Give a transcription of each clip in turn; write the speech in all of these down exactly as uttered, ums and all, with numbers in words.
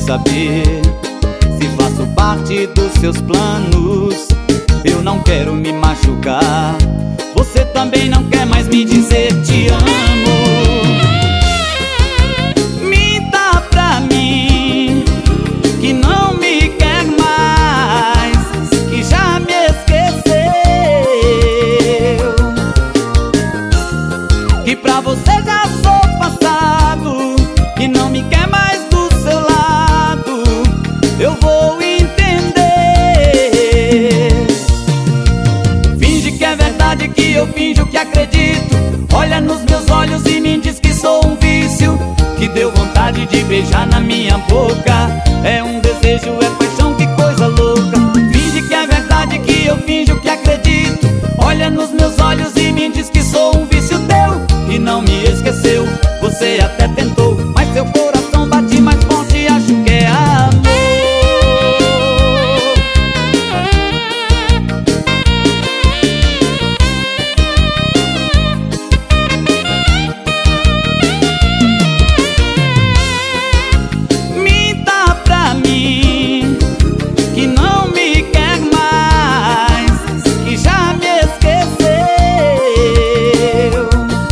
saber se faço parte dos seus planos. Eu não quero me machucar. Você também não quer mais me dizer te amo. Minta pra mim que não me quer mais, que já me esqueceu, que pra você já sou passado, que não me quer mais do seu lado. Eu vou entender. Finge que é verdade, que eu finjo que acredito. Olha nos meus olhos e me diz que sou um vício, que deu vontade de beijar na minha boca. É um desejo, é paixão, que coisa louca. Finge que é verdade, que eu finjo que acredito. Olha nos meus olhos e me diz que sou um vício teu, e não me esqueceu. Você até tentou, mas seu coração bate mais forte e acho que é amor. Minta pra mim que não me quer mais, que já me esqueceu,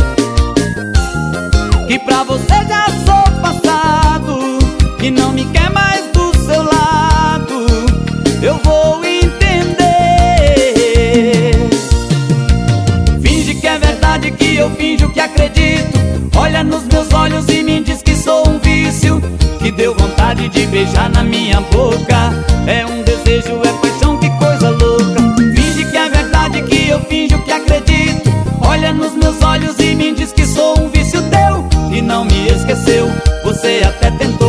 que pra você já sou passado, que não me quer mais do seu lado. Eu vou entender. Finge que é verdade, que eu finjo que acredito. Olha nos meus olhos e me diz que sou um vício, que deu vontade de beijar na minha boca. É um desejo, é paixão, que coisa louca. Finge que é verdade, que eu finjo que acredito. Olha nos meus olhos e me diz que sou um vício teu, e não me esqueceu. Você até tentou,